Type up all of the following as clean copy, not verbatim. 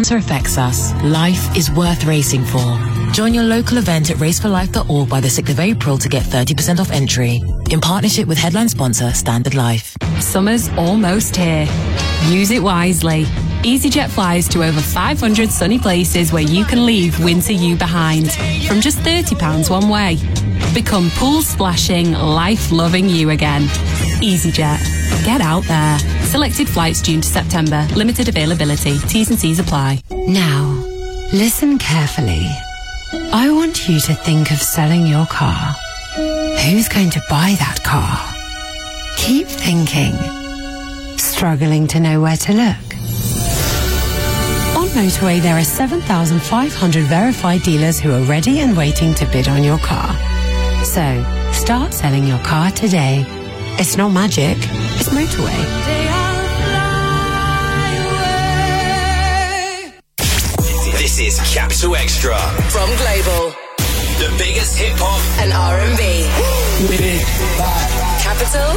cancer affects us, life is worth racing for. Join your local event at raceforlife.org by the 6th of April to get 30% off entry. In partnership with headline sponsor Standard Life. Summer's almost here. Use it wisely. EasyJet flies to over 500 sunny places where you can leave winter you behind from just £30 one way. Become pool splashing, life-loving you again. EasyJet. Get out there. Selected flights June to September. Limited availability. T's and C's apply. Now, listen carefully. I want you to think of selling your car. Who's going to buy that car? Keep thinking. Struggling to know where to look? On Motorway, there are 7,500 verified dealers who are ready and waiting to bid on your car. So, start selling your car today. It's not magic, it's Motorway. This is Capital Extra from Global. The biggest hip hop and R&B. Capital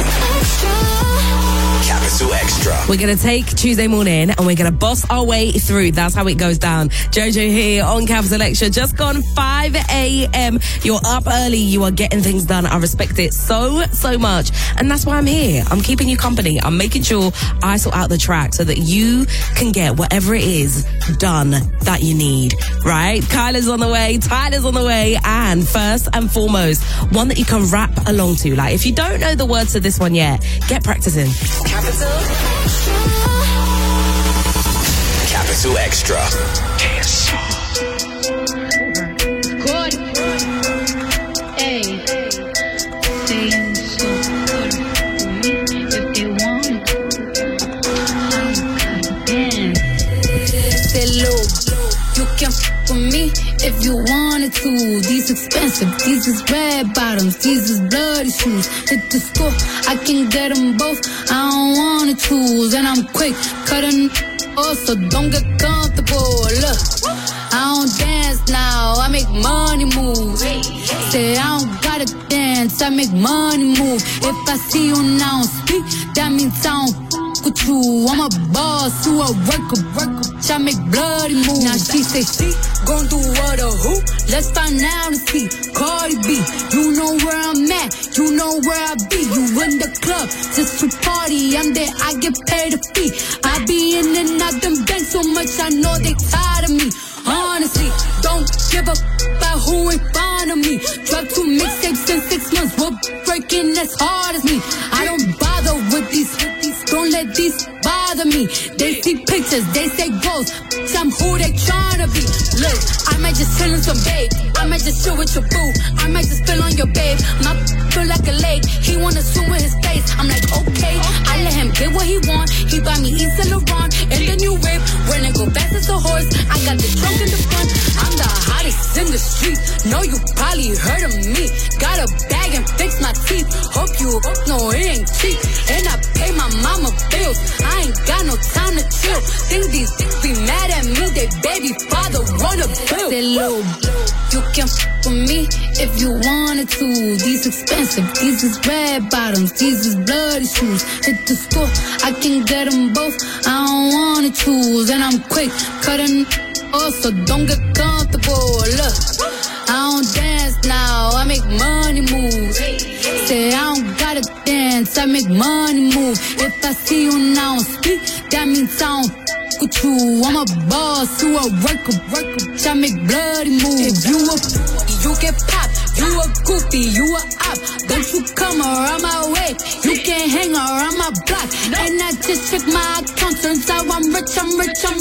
Extra. We're going to take Tuesday morning and we're going to boss our way through. That's how it goes down. Jojo here on Capital Extra. Just gone 5 a.m. You're up early. You are getting things done. I respect it so much. And that's why I'm here. I'm keeping you company. I'm making sure I sort out the track so that you can get whatever it is done that you need. Right? Kyla's on the way. Tyler's on the way. And first and foremost, one that you can rap along to. Like, if you don't know the words to this one yet, get practicing. Capital Extra. Good. Hey. Staying so good for me if they want it. Say low, you can f with me if you wanted to. These expensive, these is red bottoms, these is bloody shoes. Hit the store, I can get them both. I don't wanna choose, and I'm quick cutting off, so don't get comfortable. Look, I don't dance now, I make money move. Say I don't gotta dance, I make money move. If I see you now speak, that means I don't with you. I'm a boss, you a worker. I make bloody moves. Now she say she gon' do what or who? Let's find out and see. Cardi B, you know where I'm at, you know where I be. You in the club just to party. I'm there, I get paid a fee. I be in and out them banks so much, I know they tired of me. Honestly, don't give a about who in front of me. Drop 2 mixtapes in 6 months. We're breaking as hard as me. I don't bother with these. Don't let these bother me. They see pictures, they say goals. I'm who they tryna be. Look, I might just chill in some babe. I might just chill with your boo. I might just spill on your babe. My feel like a lake. He wanna swim with his face. I'm like, okay. I let him get what he want. He buy me East Saint Laurent and the new whip. When I go fast as a horse, I got the trunk in the front. I'm the hottest in the street. Know you probably heard of me. Got a bag and fix my teeth. Hope you know it ain't cheap. And I pay my mama bills. I ain't got no time to chill. Think these be mad at me. They baby father wanna build. Say, Lil, you can f with me if you wanted to. These expensive, these is red bottoms, these is bloody shoes. Hit the store, I can get them both. I don't wanna choose, and I'm quick cutting off, so don't get comfortable. Look, I don't dance now, I make money move. Say I don't gotta dance, I make money move. If I see you now speak, that means I don't with you. I'm a boss, you a worker. I make bloody moves. If you a you get popped. You a goofy, you a op. Don't you come around my way. You can't hang around my block. And I just check my account. Turns out I'm rich. I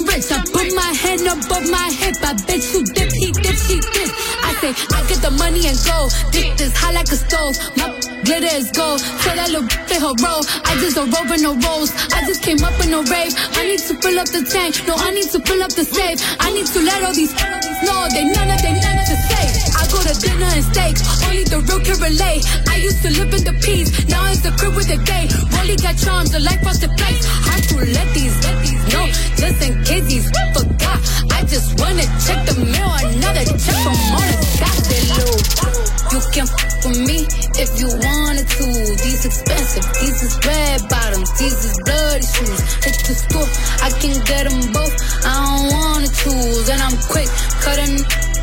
put my hand above my hip. I bet you dip, he dip, she dip. I say, I get the money and go. This is hot like a stove. My glitter is gold. Tell that little play her role. I just a rope in no rolls. I just came up in a rave. I need to fill up the tank. No, I need to fill up the safe. I need to let all these know they none to say. I go to dinner and steak. Only the real can relate. I used to live in the peace. Now it's the crib with the gay. Rolly got charms. The life off the place. Hard to let these know. Just in case these forgot. I just wanna check the mail. Another check from all the dots. You can f with me if you wanted to. These expensive. These is red bottoms. These is bloody shoes. Hit the store. I can get them both. I don't want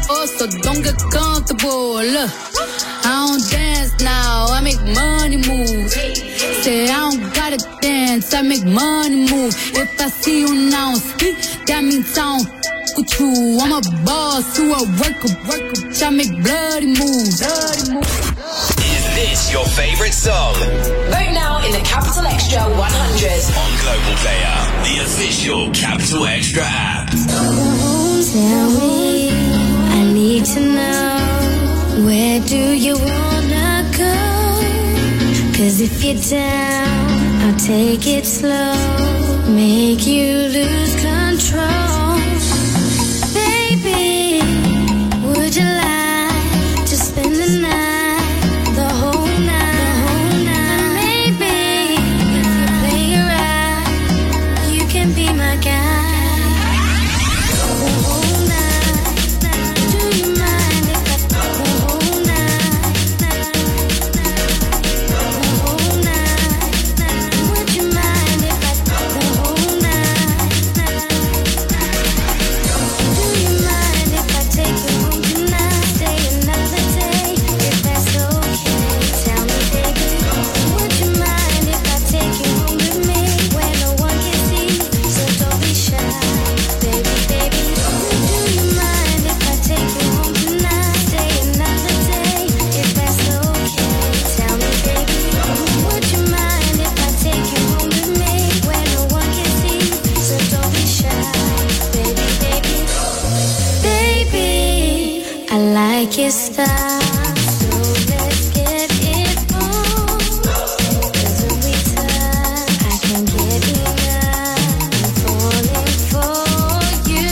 Oh, so don't get comfortable. Look, I don't dance now, I make money move. Say I don't gotta dance, I make money move. If I see you now speak, that means I don't with you. I'm a boss who a worker. I make bloody moves. Is this your favorite song? Vote now in the Capital Extra 100. On Global Player, the official Capital Extra app. Tell me, I need to know, where do you wanna go? 'Cause if you're down, I'll take it slow, make you lose control. Baby, would you like to spend the night, the whole night? Maybe if you play it right, you can be my guy. The whole night, do you mind if I the whole night? The whole night, would you mind if I the whole night? Do you mind if I take you home tonight? Stay another day, if that's okay. Tell me, baby, would you mind if I take you home with me, where no one can see? So don't be shy, baby. Do you mind if I take you home tonight? Stay another day, if that's okay. Tell me, baby, would you mind if I take you home with me, where no one can see? So don't be shy, baby. Baby, I like your style, so let's get it on. 'Cause when we touch, I can get enough. I'm falling for you.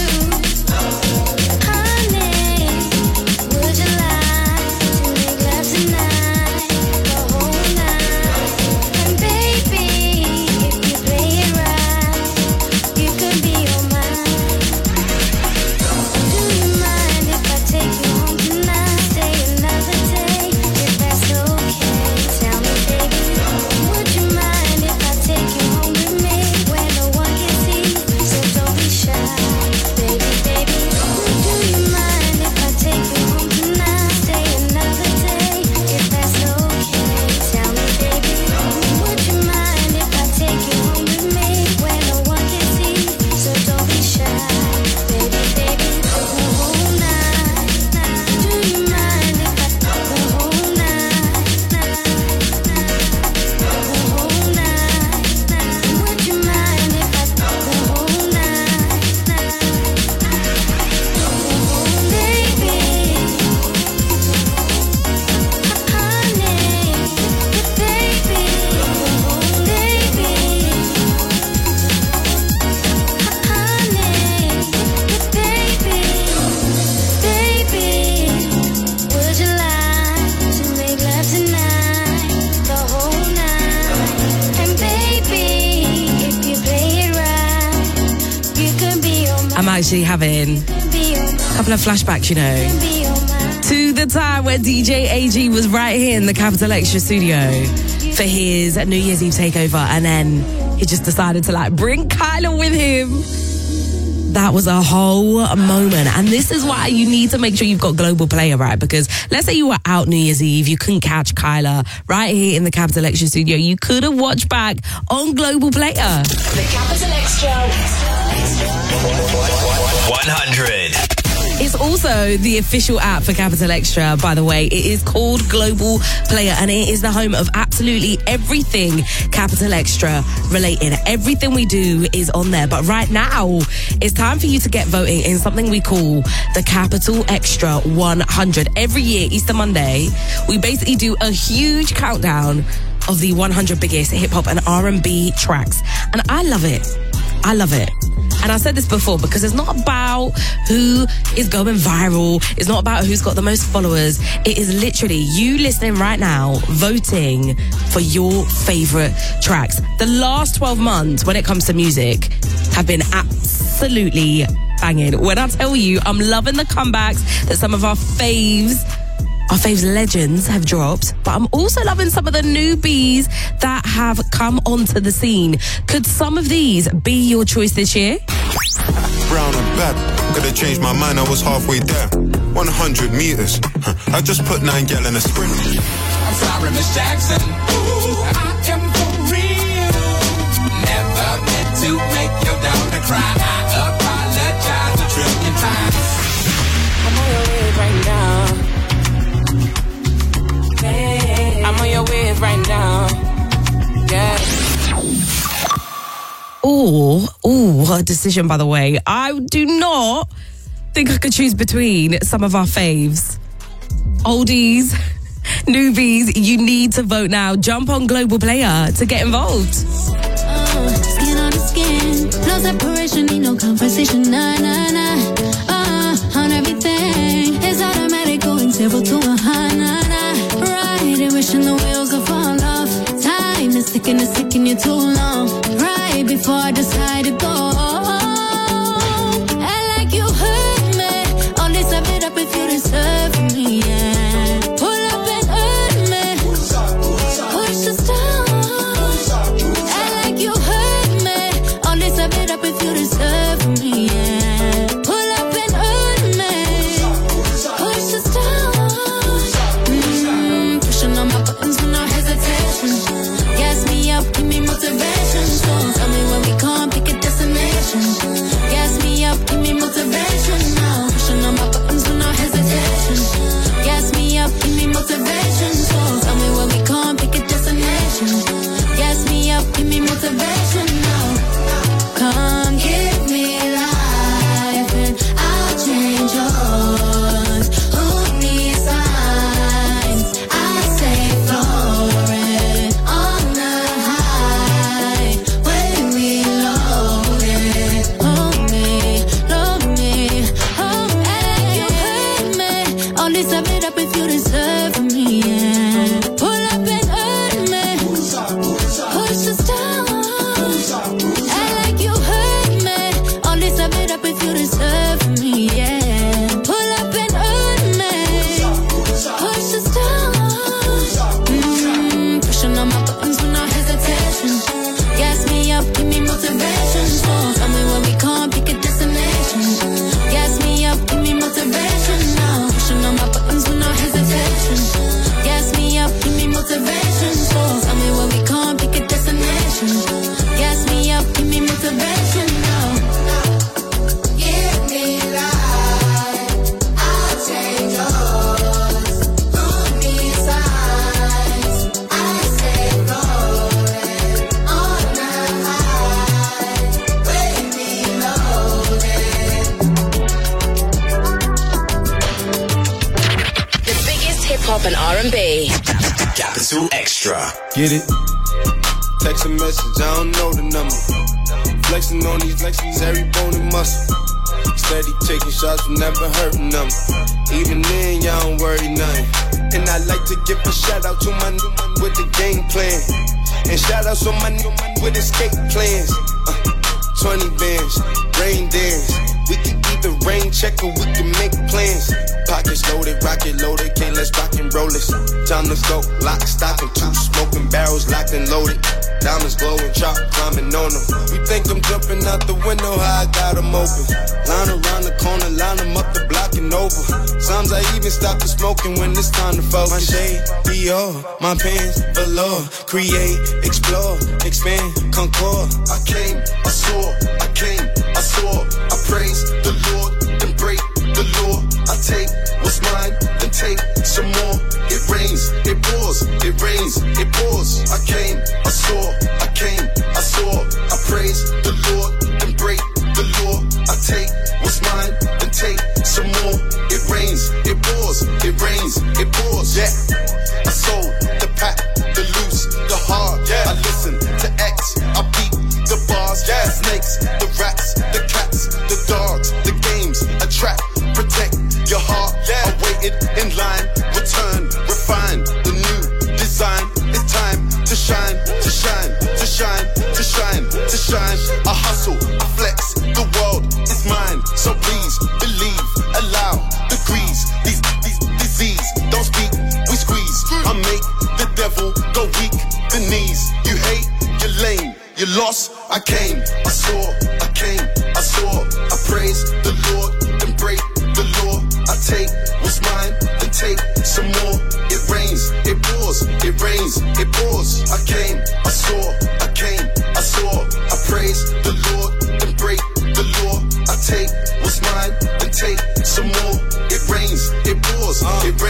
Honey, would you like to make love tonight, the whole night? And baby, if you play it right, you could be all mine. Do you mind if I take you home tonight? Stay another day, if that's okay. Tell me, baby, would you mind if I take you home with me, where no one can see? So don't be shy, baby. Do you mind if I take you home tonight? Stay another day, if that's okay. Tell me, baby, would you mind if I take you home with me, where no one can see? So don't be shy, baby. The whole night, do you mind if I the whole night? The whole night, would you mind if I the whole night? Baby, honey, baby, baby, would you like to make love tonight, the whole night? And baby, if you play it right, you could be on my I'm actually having be on a couple of flashbacks, you know, be on my to the time when DJ AG was right here in the Capital Extra studio for his New Year's Eve takeover, and then he just decided to like bring Kyla with him. That was a whole moment. And this is why you need to make sure you've got Global Player, right? Because let's say you were out New Year's Eve, you couldn't catch Kyla right here in the Capital Extra studio. You could have watched back on Global Player. The Capital Extra 100. It's also the official app for Capital Extra, by the way. It is called Global Player, and it is the home of absolutely everything Capital Extra related. Everything we do is on there. But right now, it's time for you to get voting in something we call the Capital Extra 100. Every year, Easter Monday, we basically do a huge countdown of the 100 biggest hip-hop and R&B tracks. And I love it. I love it. And I said this before because it's not about who is going viral. It's not about who's got the most followers. It is literally you listening right now, voting for your favorite tracks. The last 12 months when it comes to music have been absolutely banging. When I tell you, I'm loving the comebacks that some of our faves legends have dropped, but I'm also loving some of the newbies that have come onto the scene. Could some of these be your choice this year? brown and bad. Could've changed my mind, I was halfway there. 100 meters, I just put 9 gal in a sprint. I'm sorry, Miss Jackson. Ooh, I am for real. Never meant to make your daughter cry. I apologize a trillion times. I'm on your way right now. Hey, I'm on your way right now. Yeah. Ooh, what a decision, by the way. I do not think I could choose between some of our faves. Oldies, newbies, you need to vote now. Jump on Global Player to get involved. Skin on the skin, no separation, need no conversation, nah, nah, nah. On everything, it's automatic, going 0 to 100, nah, nah. Right, and wishing the wheels will fall off. Time is ticking, it's taking you too long. Right before I decide to go. And like you heard me, only serve it up if you deserve me, yeah. Pull up and hurt me, push the stars. And like you heard me, only serve it up if you deserve me, yeah. Pull up and hurt me, push the stars. Pushing on my buttons with no hesitation. Gas me up, give me motivation. So tell me when we can't pick a destination. Gas me up, give me motivation now. Pushing on my buttons with no hesitation. Gas me up, give me motivation. So tell me when we can't pick a destination. Gas me up, give me motivation now. Come give me life and I'll change yours. Who needs signs? I say floating on the high when we load it. Hold me, load me, hold me. And you hurt me, only serve it up if you deserve me, yeah. Pull up and hurt me, push the stars. And like you hurt me, only serve it up if you deserve me, yeah. Pull up and hurt me, push the stars. Pushing on my buttons with no hesitation. Gas me up, give me motivation. So tell me when we can't pick a destination. Gas me up, give me motivation now. Pushing on my buttons with no hesitation. Gas me up, give me motivation. So tell me when we can't pick a destination. Gas me up, give me motivation now. Give me life, I'll change yours. Who needs signs? I say floating on the high when we loaded. The biggest hip hop and R&B. Capital Extra. Get it? Text a message, I don't know the number. Flexing on these Lexus, every bone and muscle. Steady taking shots, never hurting them. Even then, y'all don't worry nothing. And I like to give a shout out to my new man with the game plan. And shout out to my new man with escape plans. 20 bands, rain dance. We can either rain check or we can make plans. Pockets loaded, rocket loaded, okay, let's rock and roll this. Time to go, lock, stock, and 2 smoking barrels locked and loaded. Diamonds glowing, chop climbing on them. You think I'm jumping out the window, how I got them open. Line around the corner, line them up the block and over. Sometimes I even stop the smoking when it's time to focus. My shade, Dior, my pants, below. Create, explore, expand, concord. I came, I saw, I came, I saw. I praise the Lord, then break the law. I take what's mine, then take some more. It rains, it pours, it rains, it pours. I came, I saw, I came, I saw. I praise the Lord, then break the law. I take what's mine, then take some more. It rains, it pours, it rains, it pours. Yeah, I sold the pack, the loose, the hard. Yeah, I listen to X, I beat the bars. Yeah, snakes, the rats, the cats, the dogs, the games, attract, protect your heart. Yeah, I waited in line, return, refine the new design. It's time to shine, to shine, to shine, to shine, to shine. I hustle, I flex, the world is mine. So please believe, allow degrees. These disease don't speak, we squeeze. I make the devil go weak, the knees. You hate, you're lame, you lost. I came, I saw, I came, I saw. I praise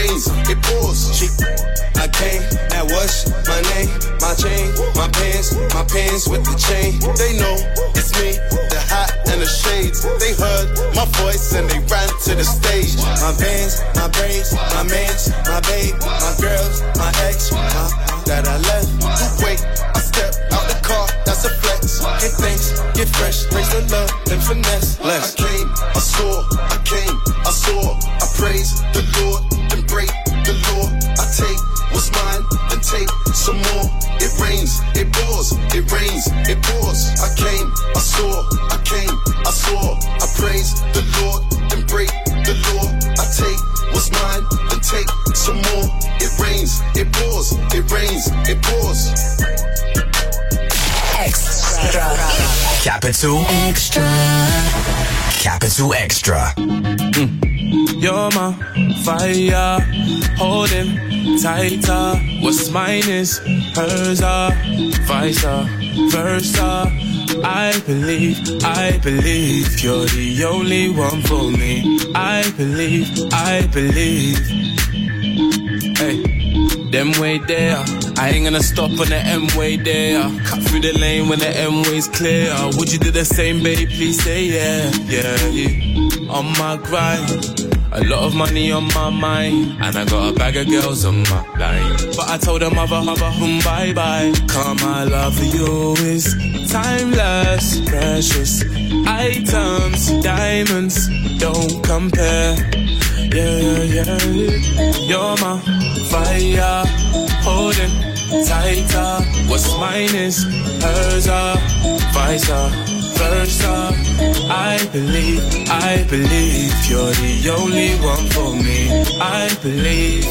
rains, it pours. I came and what's my name? My chain, my pants with the chain. They know it's me, the hat and the shades. They heard my voice and they ran to the stage. My bands, my braids, my mans, my babe, my girls, my ex, that I left. Wait, I step out the car, that's a flex. Get thanks, get fresh, raise the love and finesse. Less. I came, I saw, I came, I saw, I praise the Lord, then break the law. I take what's mine and take some more. It rains, it pours, it rains, it pours. I came, I saw, I came, I saw, I praise the Lord, then break the law. I take what's mine and take some more. It rains, it pours, it rains, it pours. Extra. Capital Extra. Capital Extra. You're my fire, holding tighter. What's mine is hers, vice versa. I believe you're the only one for me. I believe. Hey, them way there. I ain't gonna stop on the M-way there. Cut through the lane when the M-way's clear. Would you do the same, babe? Please say yeah. On my grind, a lot of money on my mind, and I got a bag of girls on my line. But I told her mother, bye-bye. Cause my love for you is timeless, precious items, diamonds, don't compare. Yeah. You're my fire, holding tighter. What's mine is hers, vice versa. I believe you're the only one for me. I believe.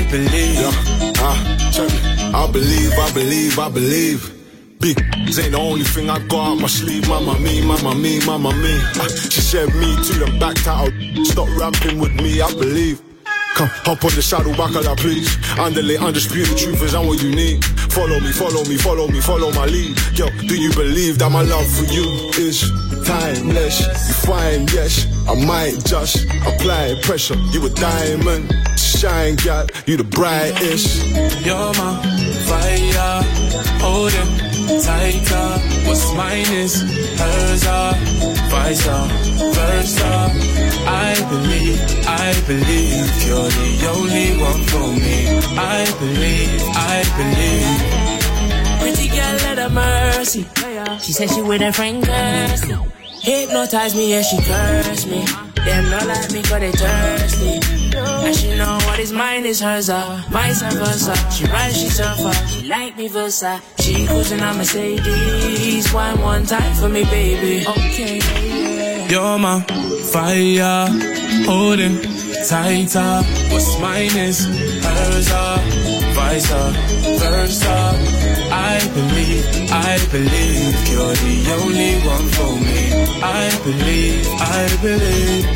Yeah, check me. I believe. Big ain't the only thing I got up my sleeve. Mama me. She said me to them backed out. Stop ramping with me, I believe. Come, hop on the saddle, bacala, please. Underlay, undisputed truth is I'm what you need. Follow me, follow my lead. Yo, do you believe that my love for you is timeless? You fine, yes. I might just apply pressure. You a diamond, shine, gal. You the brightest. You're my fire, holding tighter. What's mine is hers, vice versa. I believe you're the only one for me. I believe. Pretty girl, let her mercy. She said she with her friend Kirsty. Hypnotize me, yeah, she curse me. Them not like me, cause they thirsty. And she know what is mine is hers, vice versa. She rides, she surfer, she like me versa. She cruising on Mercedes. One time for me, baby. Okay, yeah. You're my fire, holding tighter. What's mine is hers, vice versa. I believe you're the only one for me. I believe.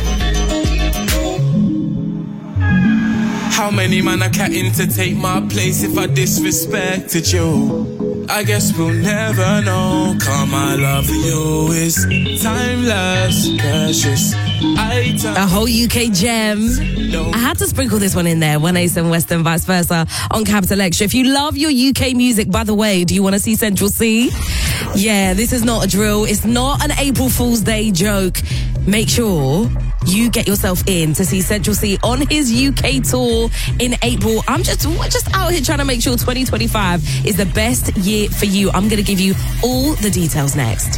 How many man are catting to take my place if I disrespected you? I guess we'll never know. Cause my love for you is timeless, precious item. A whole UK gem. I had to sprinkle this one in there. 187 West and vice versa on Capital Extra. If you love your UK music, by the way, do you want to see Central C? Yeah, this is not a drill. It's not an April Fool's Day joke. Make sure you get yourself in to see Central C on his UK tour in April. We're just out here trying to make sure 2025 is the best year for you. I'm going to give you all the details next.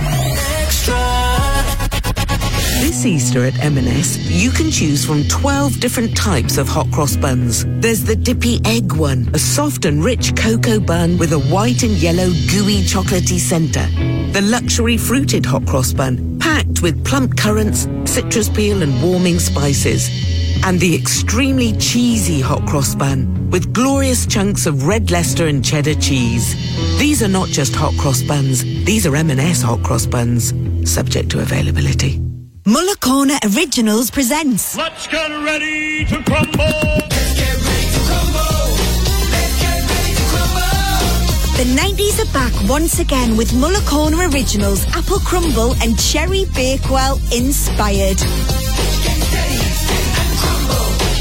This Easter at M&S, you can choose from 12 different types of hot cross buns. There's the dippy egg one, a soft and rich cocoa bun with a white and yellow gooey chocolatey centre. The luxury fruited hot cross bun, packed with plump currants, citrus peel and warming spices. And the extremely cheesy hot cross bun, with glorious chunks of red Leicester and cheddar cheese. These are not just hot cross buns, these are M&S hot cross buns, subject to availability. Muller Corner Originals presents Let's get ready to crumble. Let's get ready to crumble. Let's get ready to crumble. The 90s are back once again with Muller Corner Originals Apple Crumble and Cherry Bakewell inspired. Get ready and crumble.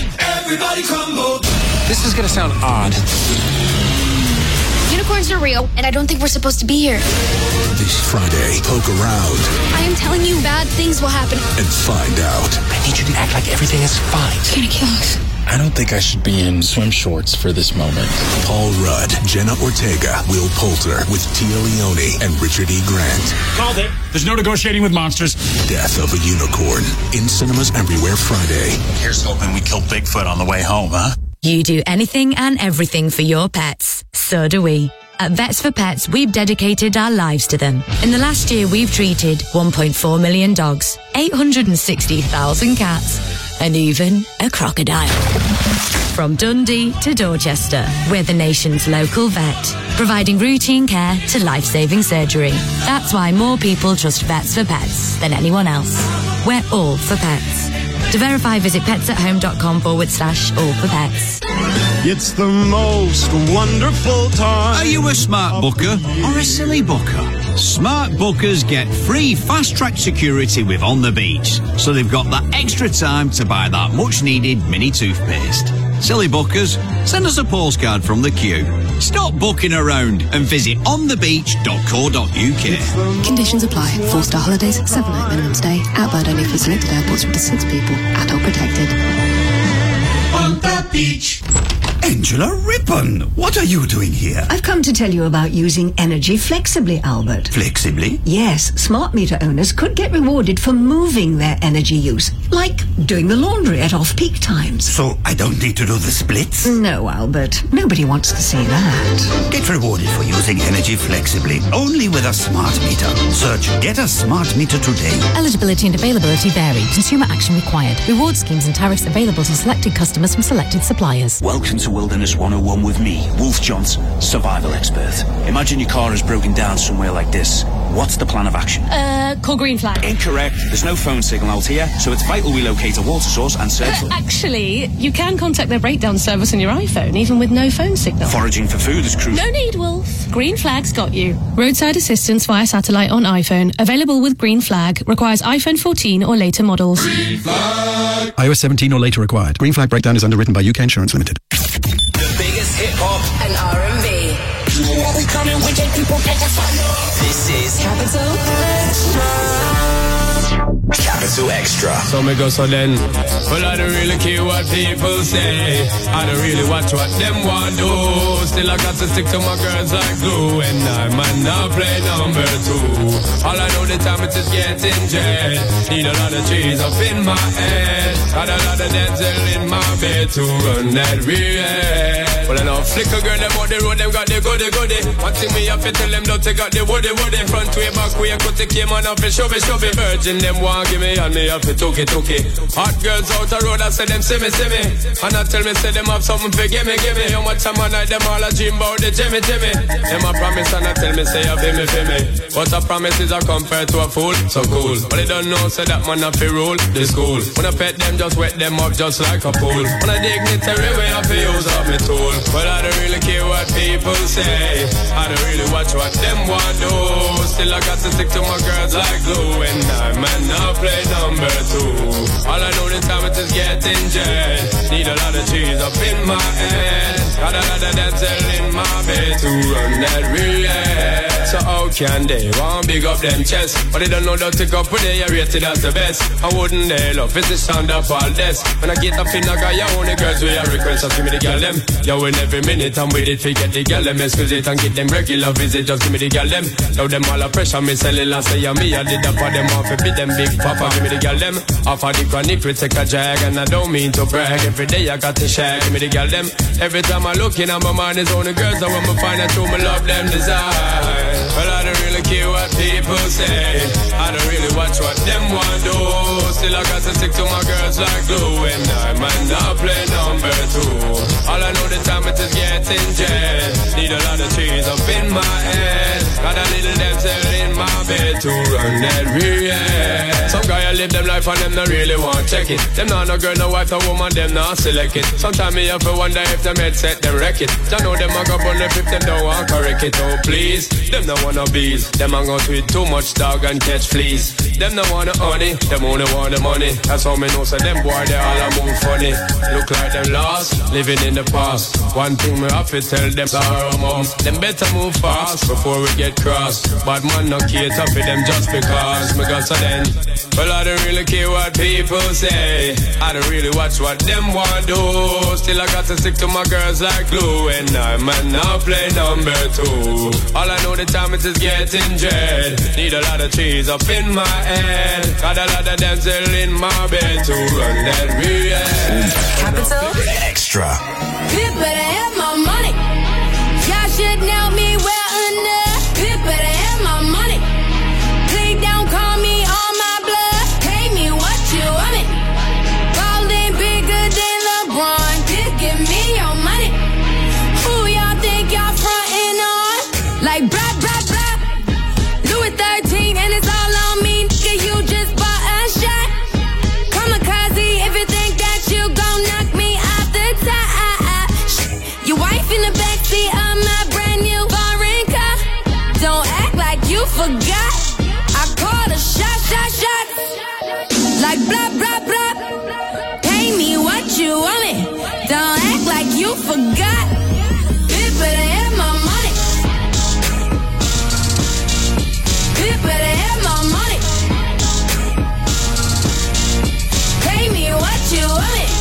Everybody crumble. This is gonna sound odd. Unicorns are real, and I don't think we're supposed to be here. This Friday, poke around I am telling you, bad things will happen. and find out. I need you to act like everything is fine. It's gonna kill us. I don't think I should be in swim shorts for this moment. Paul Rudd, Jenna Ortega, Will Poulter with Tia Leone and Richard E. Grant. Called it. There's no negotiating with monsters. Death of a Unicorn. In cinemas everywhere Friday. Here's hoping we kill Bigfoot on the way home, huh? You do anything and everything for your pets. So do we. At Vets for Pets, we've dedicated our lives to them. In the last year, we've treated 1.4 million dogs, 860,000 cats, and even a crocodile. From Dundee to Dorchester, we're the nation's local vet, providing routine care to life-saving surgery. That's why more people trust Vets for Pets than anyone else. We're all for pets. To verify, visit petsathome.com/all for pets. It's the most wonderful time. Are you a smart booker or a silly booker? Smart bookers get free fast-track security with On the Beach, so they've got that extra time to buy that much-needed mini toothpaste. Silly bookers, send us a postcard from the queue. Stop booking around and visit onthebeach.co.uk. Conditions apply. 4-star holidays, 7-night minimum stay. Outbound only for selected airports with 6 people. Adult protected. On the beach. Angela Rippon, what are you doing here? I've come to tell you about using energy flexibly, Albert. Flexibly? Yes, smart meter owners could get rewarded for moving their energy use, like doing the laundry at off-peak times. So I don't need to do the splits? No, Albert. Nobody wants to see that. Get rewarded for using energy flexibly, only with a smart meter. Search Get a Smart Meter today. Eligibility and availability vary. Consumer action required. Reward schemes and tariffs available to selected customers from selected suppliers. Welcome to Wilderness 101 with me, Wolf Johnson, survival expert. Imagine your car has broken down somewhere like this. What's the plan of action? Call Green Flag. Incorrect. There's no phone signal out here, so it's vital we locate a water source and search for... Actually, you can contact their breakdown service on your iPhone, even with no phone signal. Foraging for food is crucial. No need, Wolf. Green Flag's got you. Roadside assistance via satellite on iPhone. Available with Green Flag. Requires iPhone 14 or later models. Green Flag. iOS 17 or later required. Green Flag breakdown is underwritten by UK Insurance Limited. The biggest hip hop and R&B. We coming with the people catch a fire. This is Capital Extra. So me go so then. Well, I don't really care what people say. I don't really watch what them want do. Still I got to stick to my girls like glue. And I might not play number 2. All I know the time it is getting jet. Need a lot of cheese up in my head. Got a lot of dental in my bed to run that real. Well, I know flicker girl, them on the road, them got the goody. One thing me have to tell them, don't take out the woody. Front way, back way, cut the came on off, shove it. Virgin, them want give me, and me have to took it. Hot girls out the road, I say them see me. And I tell me, say them have something for give me. How much time I night, them all a dream about the Jimmy. Them a promise, and I tell me, say, feel me. But a promise is a compared to a fool, so cool. But they don't know, say that man have to rule the school. When I pet them, just wet them up just like a pool. When I dignitary way, I feel use up my tool. But I don't really care what people say. I don't really watch what them want do. Still I got to stick to my girls like glue. And I might not play number 2. All I know this time it is getting jet. Need a lot of cheese up in my head. Got a lot of dental in my bed to run that relay. So how can they want big up them chest? But they don't know that to go put they are rated as the best. I wouldn't they love is the sound of all this. When I get up in a guy, you only girls with a request. So give me the girl them. Yo, in every minute I'm with it, forget the girl them. Excuse it and get them regular visit. Just give me the girl them. Now them all a pressure me cellular say yeah, me I did up for them off a bit them big papa. Give me the girl them. Off of the chronic we take a jag. And I don't mean to brag. Every day I got to shag. Give me the girl them. Every time I look in on my mind is only girls. And when I find out who me love them desire. Well, I don't really care what people say. I don't really watch what them want do. Still I got to stick to my girls like glue. And I might not play number 2. All I know the time it is getting jet. Need a lot of cheese up in my head. Got a little dental in my bed to run that real. Some guy I live them life and them not really want check it. Them not no girl, no wife, no woman, them not select it. Sometimes me have to wonder if them headset them wreck it. I know them a go on if them don't want correct it. Oh please, them no wanna bees. Them a go tweet too much dog and catch fleas. Them no want the honey, them only want the money. That's how me know, so them boy they all a move funny. Look like them lost, living in the past. One thing me have to tell them, sorrow mums, them better move fast before we get cross. Bad man no cater for them just because me got so then. Well, I don't really care what people say. I don't really watch what them want do. Still I got to stick to my girls like glue. And I might now play number 2. All I know the time is just getting dread. Need a lot of trees up in my head. Got a lot of them still in my bed to run that real. Capital Extra. Pip better have my money. Y'all should know me well enough. Pip better have my money. Please don't call me on my blood. Pay me what you want it. Ballin' bigger than LeBron. Pip, give me your money. Who y'all think y'all frontin' on? Like blah, blah, blah. Louis 13 and it's all on me. Nigga, you just bought a shot. Kamikaze if you think that you gon' knock me off the top. Your wife in the backseat of my brand new foreign car. Don't act like you forgot. I called a shot. Like blah, blah, blah. Pay me what you want it. Don't act like you forgot. Pip better have my money. Pip better have my money. Pay me what you want it.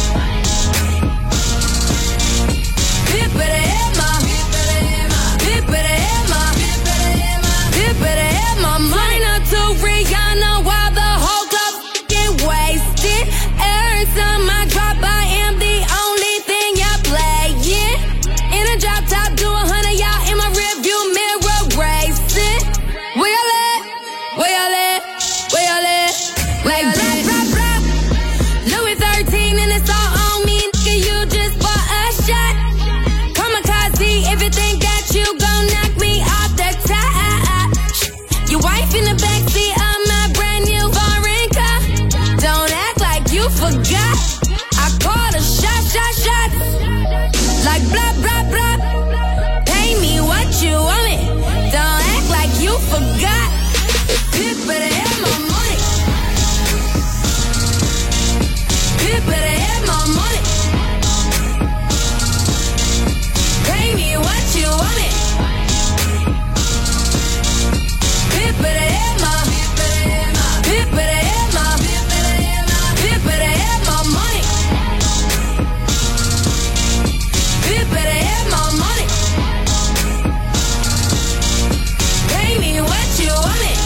Pip better have my. Pip better have my. Pip better have my money. Not to Rihanna while the whole club f***ing wasted. Every time I drop, I am the only thing y'all playing. In a drop top, do 100, y'all in my rearview mirror racing. Where y'all at? Where y'all at? Where y'all at? Like blah, blah, blah. Louis 13 and it's all on me. Nigga, you just bought a shot. Kamikaze if you think that you gon' knock me off the top. Your wife in the backseat of my brand new foreign car. Don't act like you forgot. I called a shot. Like blah, blah, blah. Pay me what you want it. Don't act like you forgot. Pip better have my money. Pip better have my money. Pay me what you want it. Pip better have my. Pip better have my. Pip better have my money. Pip better have my money. Pay me what you want it.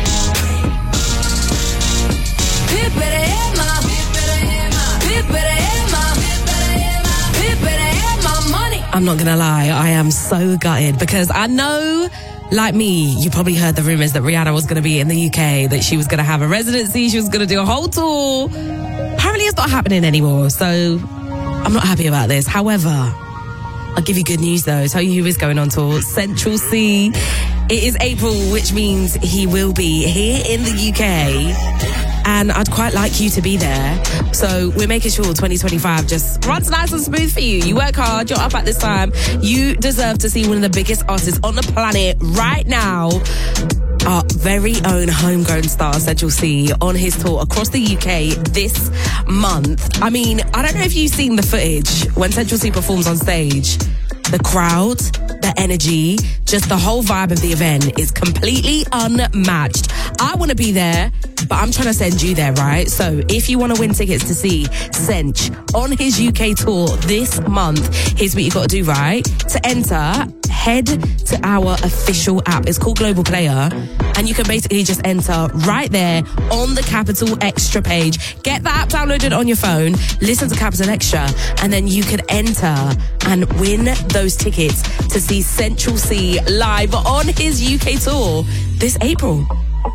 Pip better have my. Pip better have my. Pip better have my money. I'm not gonna lie, I am so gutted because I know, like me, you probably heard the rumours that Rihanna was going to be in the UK, that she was going to have a residency, she was going to do a whole tour. Apparently it's not happening anymore, so I'm not happy about this. However, I'll give you good news though, tell you who is going on tour. Central C. It is April, which means he will be here in the UK. And I'd quite like you to be there. So we're making sure 2025 just runs nice and smooth for you. You work hard, you're up at this time. You deserve to see one of the biggest artists on the planet right now. Our very own homegrown star, Central C, on his tour across the UK this month. I mean, I don't know if you've seen the footage when Central C performs on stage. The crowd, the energy, just the whole vibe of the event is completely unmatched. I want to be there, but I'm trying to send you there, right? So if you want to win tickets to see Cench on his UK tour this month, here's what you got to do, right? To enter, head to our official app. It's called Global Player, and you can basically just enter right there on the Capital Extra page. Get the app downloaded on your phone, listen to Capital Extra, and then you can enter and win those tickets to see Central C live on his UK tour this April.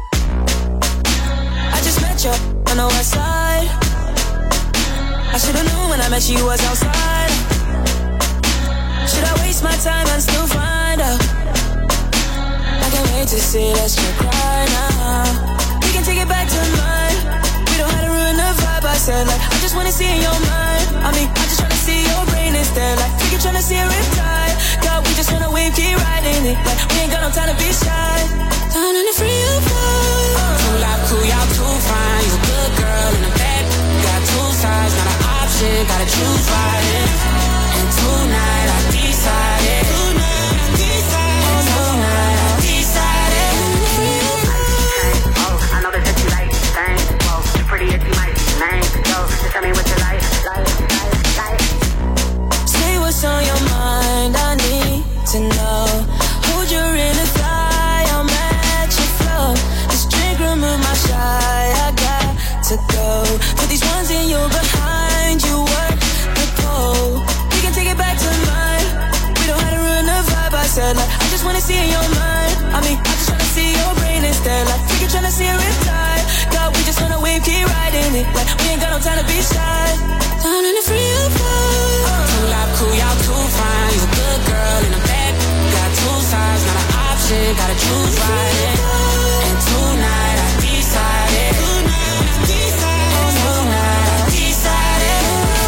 I just met you on the west side. I should've known when I met you was outside. Should I waste my time and still find out? I can't wait to see us cry now. We can take it back to mine. We don't have to ruin the vibe. I said like I just wanna see in your mind. I mean I just tryna see your brain is instead. Like, we can tryna see a riptide. God, we just wanna wave, keep riding it. Like, we ain't got no time to be shy. Down in the free too loud, cool, y'all too fine. You a good girl in the back. Got two sides, not an option. Gotta choose right. And tonight I decided. Tonight I decided. Oh, I know that you like things. Whoa, pretty if you might name. Yo, just tell me what you like. Say what's on your mind, I need to know. Hold your inner fly, I'll match your flow. This drink remove my shy, I got to go. Put these ones in your behind, you work the pole. We can take it back to mine. We don't have to ruin the vibe, I said. Like, I just wanna see in your mind. I mean, I just wanna see your brain instead. Like, we can tryna see a riptide. God, we just wanna wave, keep riding it. Like, we ain't got no time to be shy. Down in the free too loud, cool, y'all too fine. You a good girl in the back. Got two sides, not an option. Gotta choose right. And tonight I decided. Tonight I decided.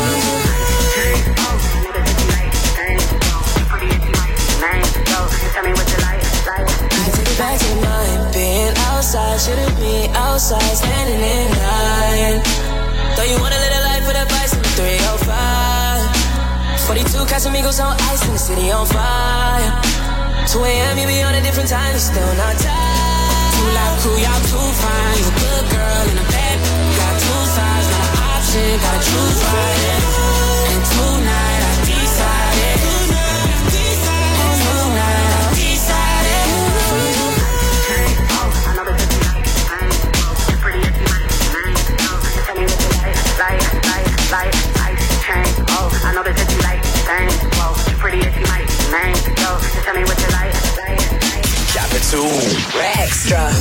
Tell me what you like. I can take it back to mine. Being outside, shouldn't be outside, standing in line. Though you wanna live a life with a vice in the 305. 42 Casamigos on ice in the city on fire. 2 a.m. you be on a different time, you still not tired. Too loud, cool, y'all too fine. You a good girl in the back. Got two sides, not an option. Gotta choose right. And tonight I decided. Like, change. Oh, I know that you like things. Whoa, pretty if you might name. Yo, just tell me what you like. Capital Extra.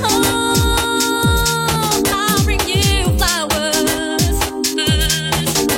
I'll bring you flowers.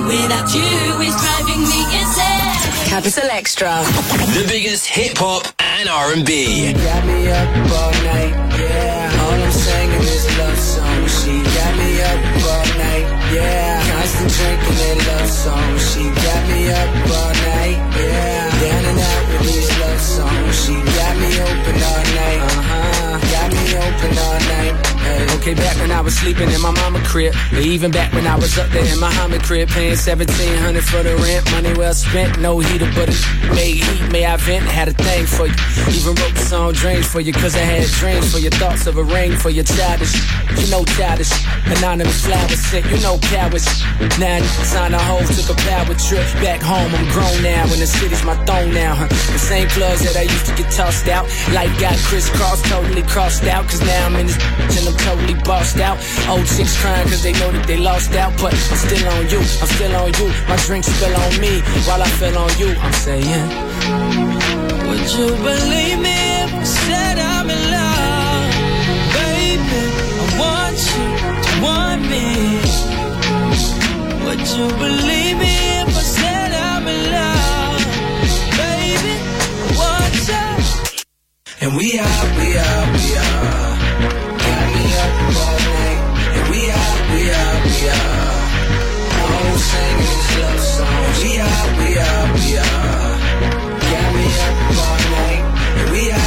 Without you, it's driving me insane. Capital Extra. The biggest hip hop and R&B. Got me up all night, yeah. All I'm singing is love songs. She got me up all night, yeah. Constant drinking that love songs. She got me up all night, yeah. Down and out with these love songs. She got me open all night, got me open all night. Hey. Okay, back when I was sleeping in my mama crib, or even back when I was up there in my Muhammad crib, paying $1,700 for the rent. Money well spent, no heater, but it made heat. May I vent? Had a thing for you. Even wrote the song Dreams for you, cause I had dreams for your thoughts of a ring for your childish. You know childish. Anonymous flowers sick, you know cowards. Now I signed a hoe, took a power trip. Back home, I'm grown now, and the city's my throne now, huh? The same clubs that I used to get tossed out. Life got crisscrossed, totally crossed out. Cause now I'm in this and I'm totally bossed out. Old chicks crying cause they know that they lost out. But I'm still on you, I'm still on you. My drink spill on me while I feel on you. I'm saying, would you believe me if I said I'm in love? Baby, I want you to want me. Would you believe me if I said I'm in love? Baby, I want you. And we are. Got me up all night. And we are. All singing is love songs. We are. Got me up all night. And we are.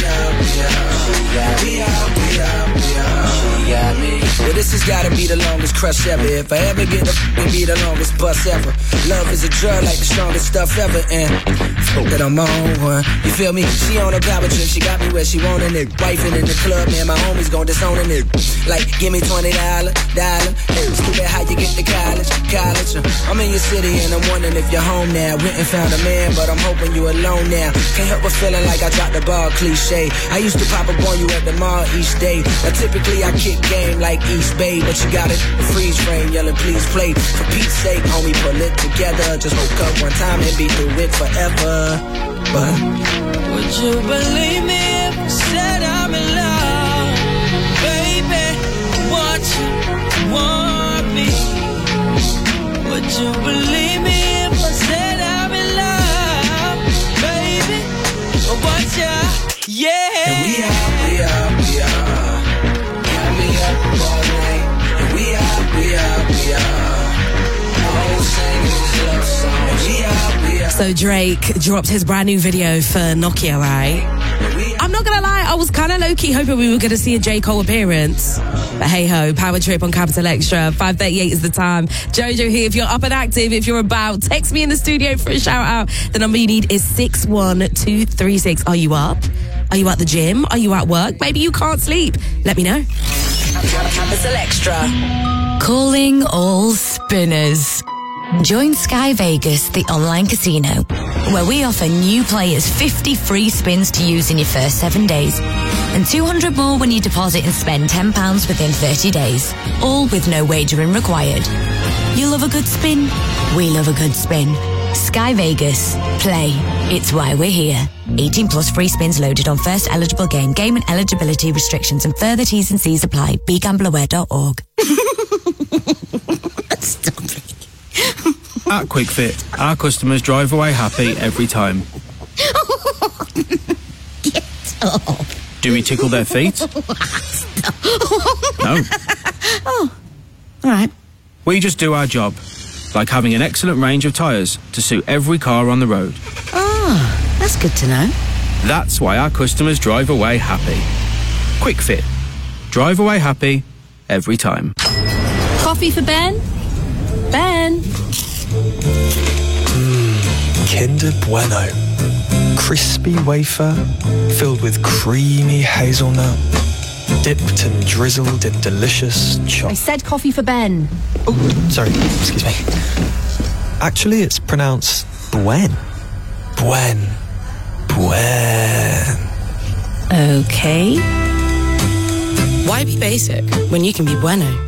She got me. Well, this has gotta be the longest crush ever. If I ever get to be the longest bus ever. Love is a drug like the strongest stuff ever. And that I'm on one. You feel me? She on a power trip. She got me where she wanted it. Wifing in the club, man. My homies gon' disown it. Like, give me $20. Hey, stupid how you get to college. I'm in your city and I'm wondering if you're home now. Went and found a man, but I'm hoping you alone now. Can't help but feeling like I dropped the ball, cliche. I used to pop up on you at the mall each day. Now typically I kick game like East Bay, but you got it, the freeze frame, yelling please play. For Pete's sake, homie, pull it together. Just woke up one time and be through it forever. But would you believe me if I said I'm in love? Baby, want you to want me. Would you believe me if I said I'm in love? Baby, I want you, yeah. And we are. Got me up all night. And we are. All singing is love songs. We are. So Drake dropped his brand new video for Nokia, right? I'm not gonna lie, I was kind of low-key hoping we were gonna see a J. Cole appearance. But hey-ho, Power Trip on Capital Extra. 5:38 is the time. Jojo here. If you're up and active, if you're about, text me in the studio for a shout-out. The number you need is 61236. Are you up? Are you at the gym? Are you at work? Maybe you can't sleep. Let me know. Capital Extra. Calling all spinners. Join Sky Vegas, the online casino, where we offer new players 50 free spins to use in your first 7 days, and 200 more when you deposit and spend £10 within 30 days, all with no wagering required. You love a good spin? We love a good spin. Sky Vegas. Play. It's why we're here. 18 plus free spins loaded on first eligible game. Game and eligibility restrictions and further T's and C's apply. BeGambleAware.org. Stop it. At QuickFit, our customers drive away happy every time. Get off. Do we tickle their feet? No. Oh, all right. We just do our job, like having an excellent range of tyres to suit every car on the road. Oh, that's good to know. That's why our customers drive away happy. QuickFit. Drive away happy every time. Coffee for Ben? Ben? Kinder Bueno. Crispy wafer filled with creamy hazelnut, dipped and drizzled in delicious I chocolate. said coffee for Ben. Oh, sorry, excuse me. Actually, it's pronounced Buen. Buen. Okay. Why be basic when you can be bueno?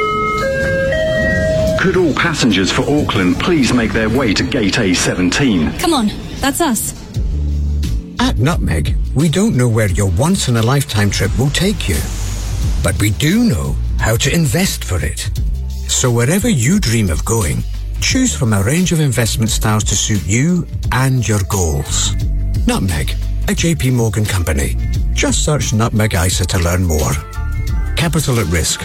Could all passengers for Auckland please make their way to Gate A17? Come on, that's us. At Nutmeg, we don't know where your once-in-a-lifetime trip will take you, but we do know how to invest for it. So wherever you dream of going, Choose from a range of investment styles to suit you and your goals. Nutmeg, a JP Morgan company. Just search Nutmeg ISA to learn more. Capital at risk.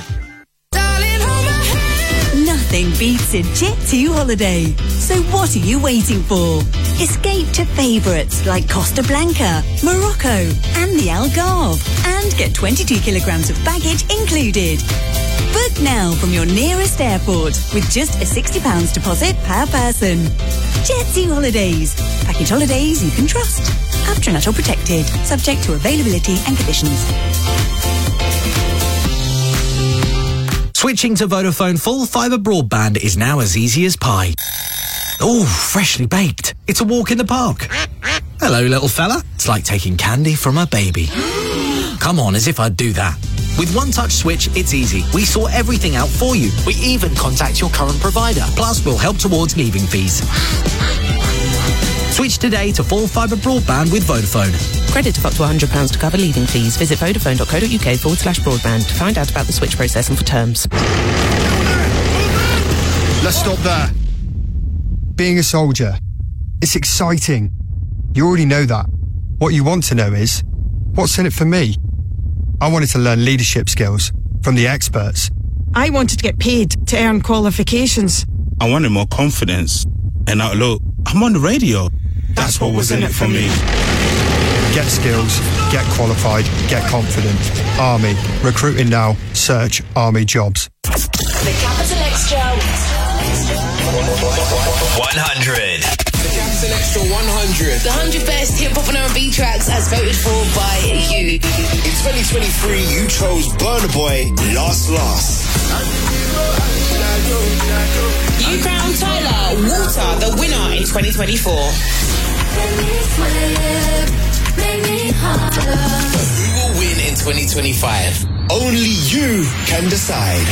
Nothing beats a Jet2 holiday. So what are you waiting for? Escape to favourites like Costa Blanca, Morocco and the Algarve. And get 22 kilograms of baggage included. Book now from your nearest airport with just a £60 deposit per person. Jet2 Holidays. Package holidays you can trust. Astronaut or protected. Subject to availability and conditions. Switching to Vodafone full fibre broadband is now as easy as pie. Oh, freshly baked. It's a walk in the park. Hello, little fella. It's like taking candy from a baby. Come on, as if I'd do that. With One Touch Switch, it's easy. We sort everything out for you. We even contact your current provider. Plus, we'll help towards leaving fees. Switch today to full fibre broadband with Vodafone. Credit of up to £100 to cover leaving fees. Visit vodafone.co.uk/broadband to find out about the switch process and for terms. Let's stop there. Being a soldier, it's exciting. You already know that. What you want to know is, what's in it for me? I wanted to learn leadership skills from the experts. I wanted to get paid to earn qualifications. I wanted more confidence. And now look, I'm on the radio. That's what was in it for me. Get skills, get qualified, get confident. Army. Recruiting now. Search Army Jobs. The Capital Extra 100. The Capital Extra 100. The 100 best hip-hop and R&B tracks as voted for by you. In 2023, you chose Burna Boy, Last. You crowned Tyler Water the winner in 2024. Who will win in 2025? Only you can decide.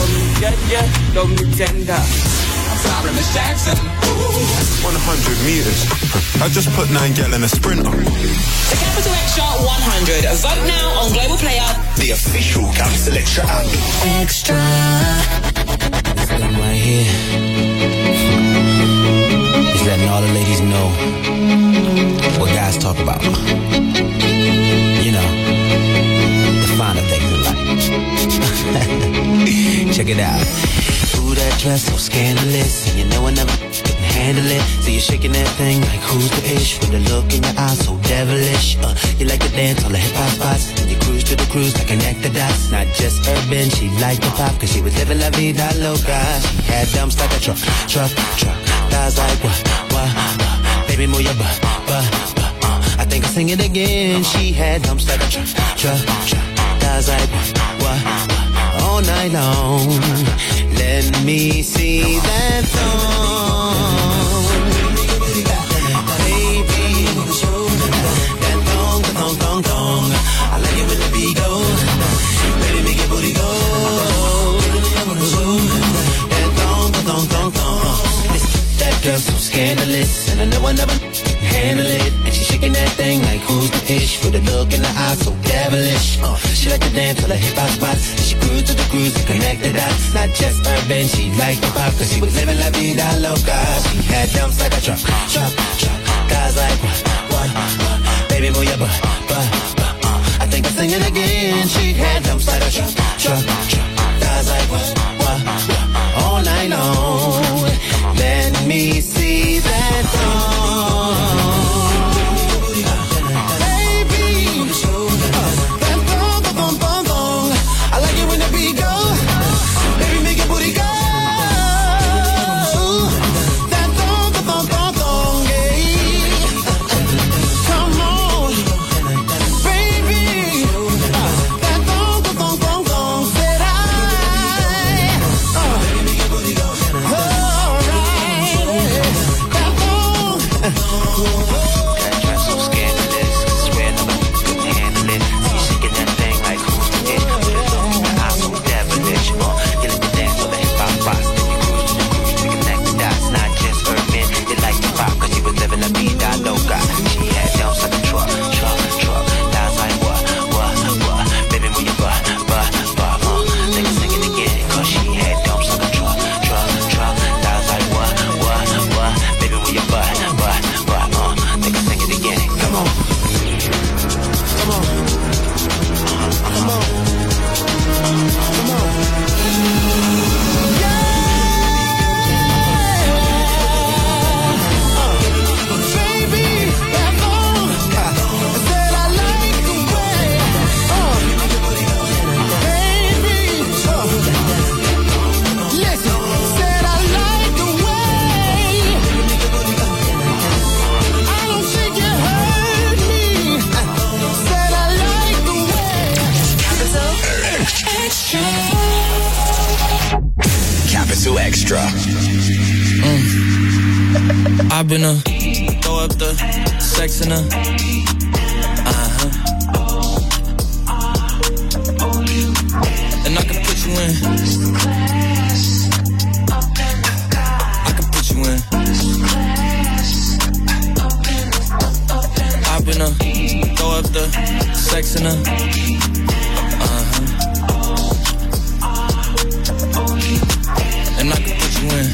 Problem is Jackson. 100 meters. I just put 9 gal in a sprinter. The Capital Extra 100. Vote now on Global Player, the official Capital Extra app. Extra. This thing right here is letting all the ladies know what guys talk about. You know, the finer things in life. Check it out. Ooh, that dress so scandalous, and you know I never couldn't handle it. So you're shaking that thing like who's the ish, with a look in your eyes so devilish. You like to dance all the hip hop spots, and you cruise to the cruise like connect the dots. Not just urban, she liked the pop, cause she was living la vida loca. She had dumps like a truck. Guys like what? Baby, move your butt. I think I'll sing it again. She had dumps like a truck. Guys like what? All night long. Let me see that thong. Baby, that thong. I like it when the beat goes. Baby, make your booty go. That thong. That girl so scandalous, and I know I never handle it. And she shaking that thing like who's the ish, with a look in the eye so devilish. She like to dance till the hip hop spots. She cruise to the cruise and connect the dots. Not just urban, she liked the pop, cause she was living la vida loca. She had dumps like a truck. Guys like what? Baby, move your butt. I think I'm singing again. She had dumps like a truck. Guys like what? All night long. Let me see that thong. Capital Extra. I've been throw up the sex in and I can put you in. I can put you in. I've been throw up the sex in and I can put you in.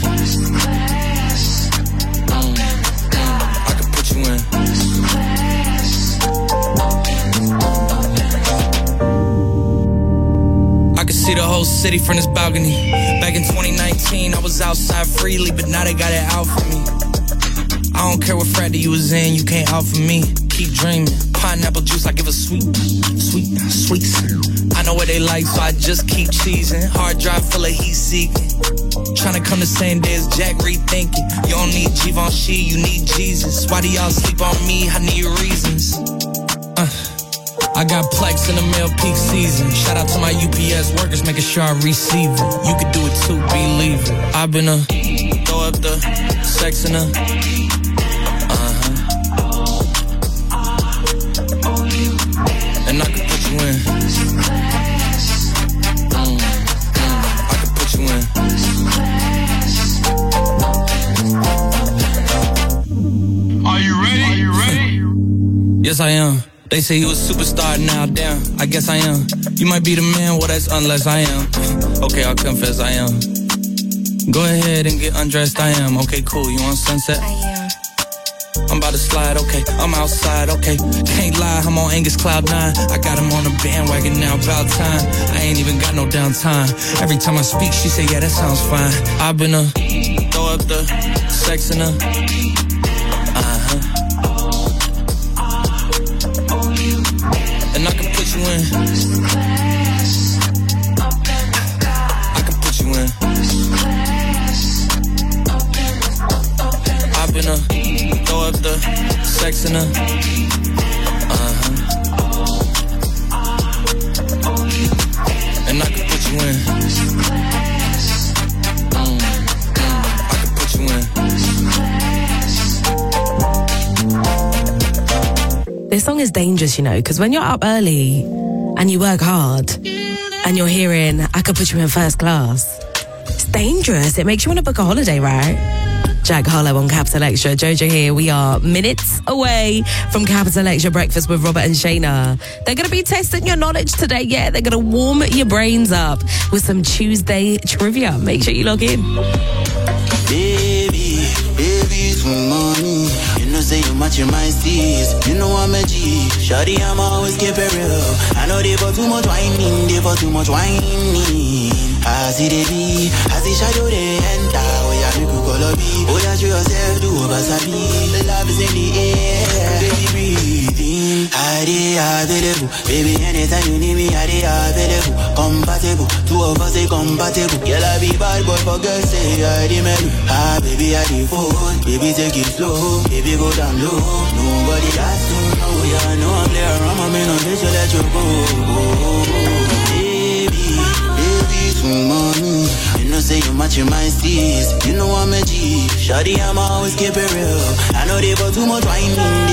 I can put you in. I can see the whole city from this balcony. Back in 2019, I was outside freely, but now they got it out for me. I don't care what frat you was in, you can't out for me. Keep dreaming. Pineapple juice, I give a sweets. I know what they like, so I just keep cheesing. Hard drive full of heat seeking. Tryna come the same day as Jack, rethinking. You don't need Givenchy, you need Jesus. Why do y'all sleep on me? I need reasons. I got Plex in the mail peak season. Shout out to my UPS workers, making sure I receive it. You could do it too, believe it. I've been throw up the sex in and I can put you in. I can put you in. Are you ready? Yes, I am. They say you a superstar now, damn. I guess I am. You might be the man, well, that's unless I am. Okay, I'll confess I am. Go ahead and get undressed, I am. Okay, cool, you want sunset? I am. I'm about to slide, okay. I'm outside, okay. Can't lie, I'm on Angus Cloud 9. I got him on the bandwagon now, about time. I ain't even got no downtime. Every time I speak, she say, yeah, that sounds fine. I've been throw up the sex in and I can put you in. I can put you in. I've been throw up the sex in and I can put you in. I can put you in. This song is dangerous, you know, because when you're up early and you work hard and you're hearing, I could put you in first class, it's dangerous. It makes you want to book a holiday, right? Jack Harlow on Capital Extra. Jojo here. We are minutes away from Capital Extra Breakfast with Robert and Shayna. They're going to be testing your knowledge today. Yeah, they're going to warm your brains up with some Tuesday trivia. Make sure you log in. Baby, some money. You know, say you matching my steez. You know I'm a G. Shawty, I'm always keep it real. I know they for too much whining. I see the B, I see shadow they enter. Oh yeah, make you call up. Oh yeah, show yourself, do over sabi. The love is in the air, baby breathing. I dey available, baby anytime you need me, I dey available. Compatible, two of us say compatible. Girl I be bad boy for girls say I dey mellow. Ah baby I dey phone, baby take it slow, baby go down low. Nobody has to know, yeah I know I'm there. I'm a man on this, so let you go. Money, you know say you matching my steez. You know I'm a G. Shawty, I'm always keep it real. I know they for too much whining.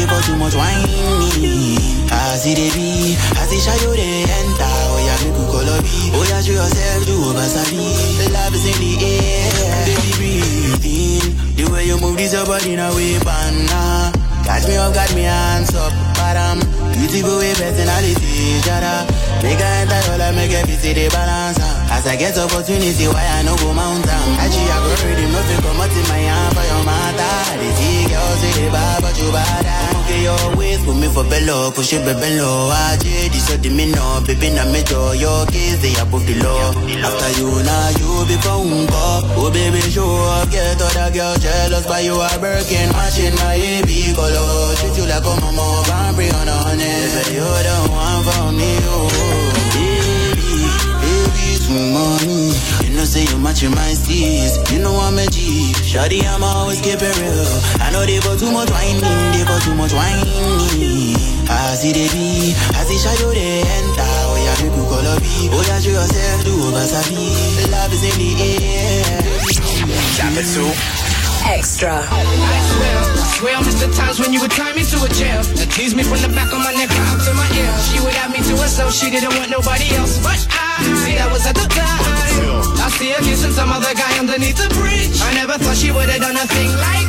I see the B, I see shadow they enter. Oh yeah, make you call up. Oh yeah, show yourself, do over sabi. The love is in the air, baby breathing. The way you move this your body now way banana. Catch me up, got me hands up, bottom. Beautiful way personality, shut up. Make a enter all I make every see the balance. As I get opportunity, why I no go mountain. Actually, I go ready, nothing come out in my hand for your matter. They see girls say they bad, but you bad. Okay, your waist, put me for bellow, push it below. I did this, so the me know, baby, na me to your kids, they above the law. After you, now you become oh baby, show up, get other girl jealous, but you are working, matching my AB color. Treat you like a mama, can't bring on honey. But you don't want for me, money, you know say you matching my steez. You know I'm a G. Shawty, I'm always keep it real. I know they for too much whining. I see the B, I see shadow they enter. Oh yeah, make you call up. Oh yeah, show yourself, do wasabi. Love is in the air. Capital Extra. I swear I missed the times when you would tie me to a jail and tease me from the back of my neck right up to my ear. She would have me to herself, she didn't want nobody else. But I that was at the time. I see her kissing some other guy underneath the bridge. I never thought she would have done a thing like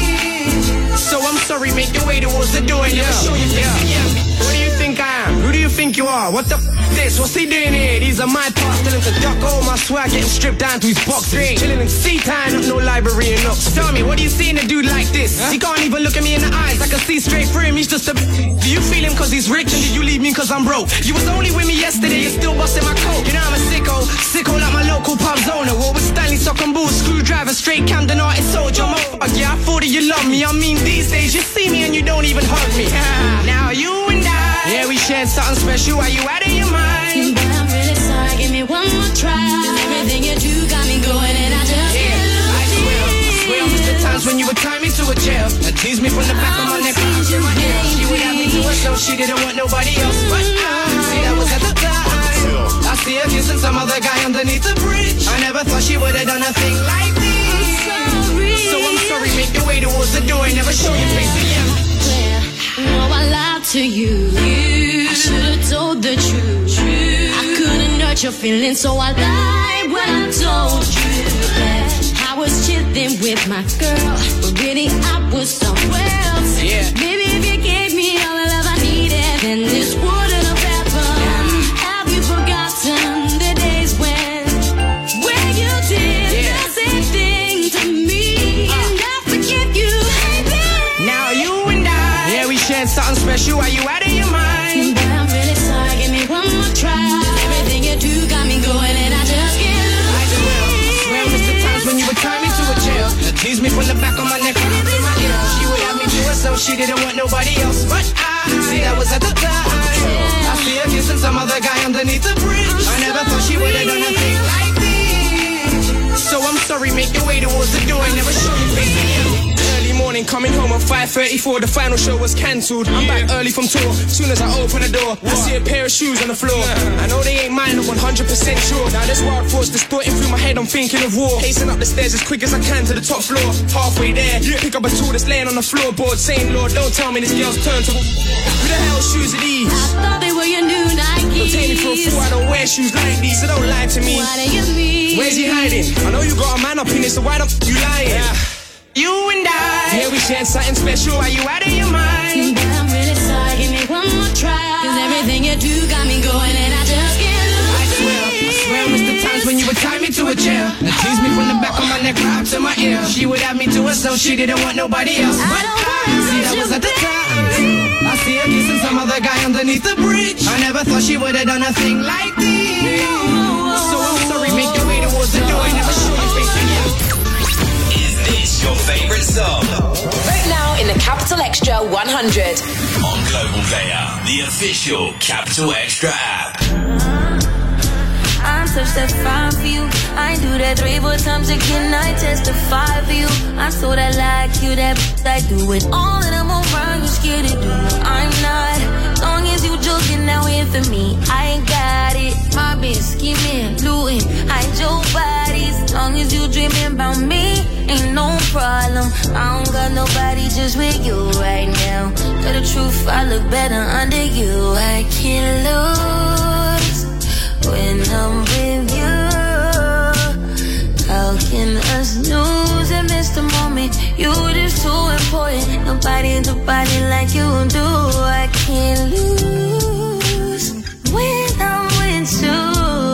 this. So I'm sorry, make your way towards the door and never show your face again. What do you think I am? Who do you think you are? What the this? What's he doing here? These are my parts. Tell him to duck all my swag, getting stripped down to his boxes. Chilling in sea time, up no library and up. Tell me, what do you see in a dude like this? He can't even look at me in the eyes. I can see straight through him. He's just a. Do you feel him cause he's rich and did you leave me cause I'm broke? You was only with me yesterday, you're still busting my coat. You know I'm a sicko, sicko like my local pub's owner. War with Stanley sock and boots, screwdriver, straight Camden artist soldier. Yeah, I thought that you love me. I mean these days you see me and you don't even hug me. Now you and I, yeah, we shared something special. Are you out of your mind? But I'm really sorry, give me one more try. Cause everything you do got me going and I just can't lose I swear I missed the times when you would tie me to a jail and tease me from the back of my neck up to my ear. She would have me to herself, she didn't want nobody else. But see, that was at the time. I see her kissing some other guy underneath the bridge. I never thought she would have done a thing like this. So I'm sorry, make your way towards the door and never show your face again. No, I lied to you. I should've told the truth. I couldn't hurt your feelings, so I lied when I told you that I was chilling with my girl, but really I was somewhere else. Yeah. Maybe if you gave me all the love I needed, then this wouldn't have happened. Have you forgotten the days when you did the same thing to me? And I forgive you, baby. Now you and I, yeah, we shared something special. Are you out of your mind? But I'm really sorry, give me one more try. Everything you do got me going and I just can't lose. I swear I missed the times when you would tie me to a jail and tease me from the back of my neck up to my ear. She would have me to herself, she didn't want nobody else. But see, that was at the time. I see her kissing some other guy underneath the bridge. I never thought she would have done a thing like this. So I'm sorry, make your way towards the door and never show your face again. Early morning, coming home at 5:34. The final show was cancelled. I'm back early from tour. Soon as I open the door, I see a pair of shoes on the floor. I know they ain't mine, I'm 100% sure. Now this wild thoughts distorting through my head, I'm thinking of war. Pacing up the stairs as quick as I can to the top floor. Halfway there, pick up a tool that's laying on the floorboard, saying, Lord, don't tell me this girl's turn to. Who the hell shoes are these? I thought they were your new Nikes. Don't take me for a fool, I don't wear shoes like these, so don't lie to me. What do you mean? Where's he hiding? I know you got a man up in it, so why don't you lying? You and I, yeah, we shared something special. Are you out of your mind? But I'm really sorry, give me one more try. Cause everything you do got me going and I just can't lose. I swear I missed the times when you would tie me to a chair and tease me from the back of my neck right up to my ear. She would have me to herself, she didn't want nobody else. But see, that was at the time. I see her kissing some other guy underneath the bridge. I never thought she would have done a thing like this. So I'm sorry, make your way towards the door and never show your face again. Is your favourite song? Right now in the Capital Extra 100. On Global Player, the official Capital Extra app. I'm such that fine for you. I do that 3-4 times again. I testify for you. I'm so that like you, that I do it all and I'm around. You scared to do. I'm not. Long as you joking now in for me, I ain't got it. My bitch scheming, looting, hide your bodies. Long as you dreaming about me, ain't no problem. I don't got nobody just with you right now. Tell the truth, I look better under you. I can't lose when I'm with you. How can us lose and miss the moment? You just too important. Nobody do body like you do. I can't lose when I'm with you.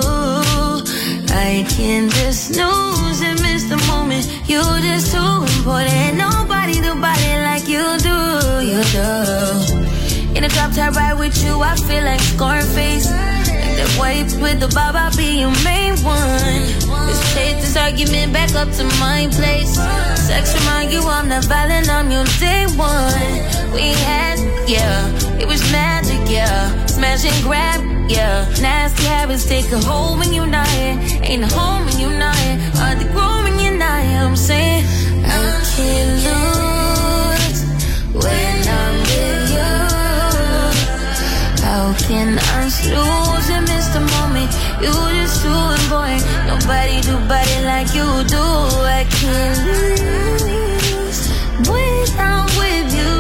I can't just snooze and miss the moment. You just too important. Nobody do body like you do. You do. In a drop top ride with you, I feel like Scarface. That white with the bob, I'll be your main one. Let's take this argument back up to my place. Sex remind you I'm not violent, I'm your day one. We had, yeah, it was magic, yeah. Smash and grab, yeah. Nasty habits take a hold when you're not here. Ain't a home when you're not here. Hard to grow when you're not here. I'm saying I can't lose when I'm with you. How can can us lose and miss the moment? You just too important. Nobody do body like you do. I can't lose when I'm with you.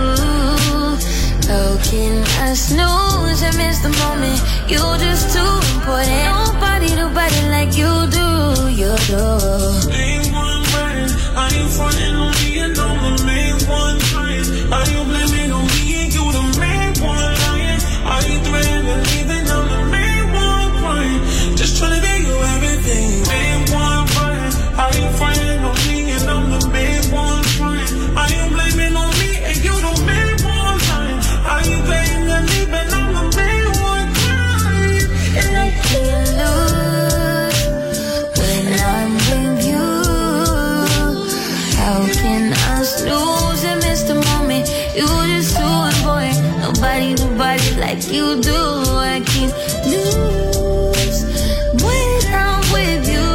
How can I snooze and miss the moment? You just too important. Nobody do body like you do. You do. Ain't one right. I ain't frontin' on me and I'm the main one trying. Are you blaming on me and you the main one lying? Are you threatening and leaving? I'm the main one crying. Just trying to make you everything. Main one crying. Are you frontin' on me and I'm the main one trying? Are you blaming on me and you the main one lying? Are you blaming and leaving? I'm the main one crying. And I can't lose when I'm with you. How can I snooze and miss the moment? You just too important. Nobody do body like you do. I can't lose when I'm with you.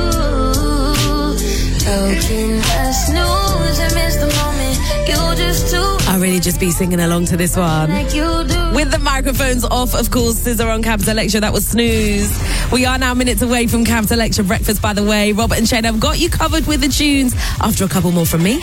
How can I snooze and miss the moment? You just too. I'll really just be singing along to this one. Like you do. With the microphones off, of course, Scissor on Capital Extra. That was Snooze. We are now minutes away from Capital Extra Breakfast, by the way. Robert and Shane, I've got you covered with the tunes after a couple more from me.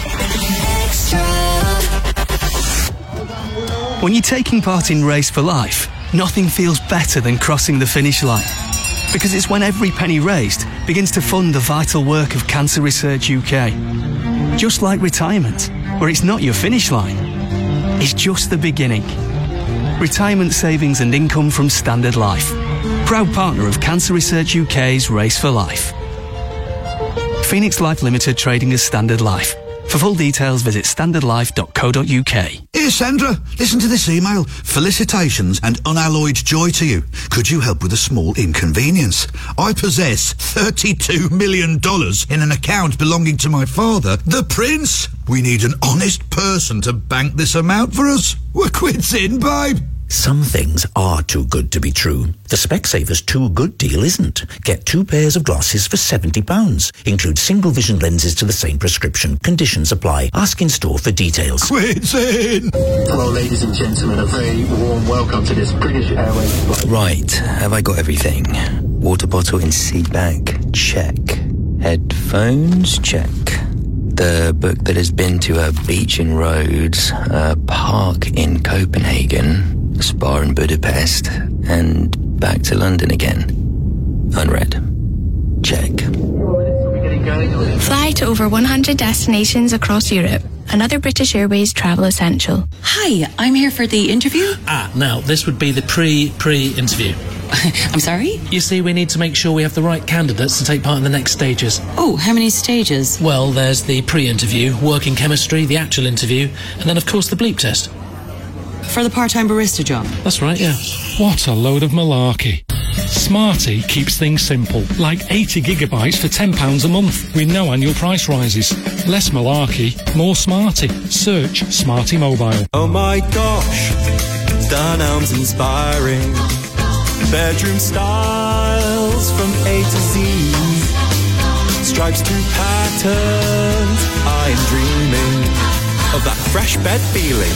When you're taking part in Race for Life, nothing feels better than crossing the finish line. Because it's when every penny raised begins to fund the vital work of Cancer Research UK. Just like retirement, where it's not your finish line, it's just the beginning. Retirement savings and income from Standard Life. Proud partner of Cancer Research UK's Race for Life. Phoenix Life Limited trading as Standard Life. For full details, visit standardlife.co.uk. Here, Sandra, listen to this email. Felicitations and unalloyed joy to you. Could you help with a small inconvenience? I possess $32 million in an account belonging to my father, the Prince. We need an honest person to bank this amount for us. We're quits in, babe. Some things are too good to be true. The Specsavers Too Good deal isn't. Get 2 pairs of glasses for £70. Include single vision lenses to the same prescription. Conditions apply. Ask in store for details. Quits in! Hello, ladies and gentlemen. A very warm welcome to this British Airways flight. Right, have I got everything? Water bottle in seat back? Check. Headphones? Check. The book that has been to a beach in Rhodes, a park in Copenhagen, a spa in Budapest, and back to London again. Unread. Check. Fly to over 100 destinations across Europe. Another British Airways travel essential. Hi, I'm here for the interview. Now, this would be the pre-interview. I'm sorry? You see, we need to make sure we have the right candidates to take part in the next stages. Oh, how many stages? Well, there's the pre-interview, working chemistry, the actual interview, and then, of course, the bleep test. For the part-time barista job? That's right, yeah. What a load of malarkey. Smarty keeps things simple, like 80 gigabytes for £10 a month, with no annual price rises. Less malarkey, more Smarty. Search Smarty Mobile. Oh my gosh, Dan Elm's inspiring. Bedroom styles from A to Z. Stripes to patterns, I am dreaming of that fresh bed feeling.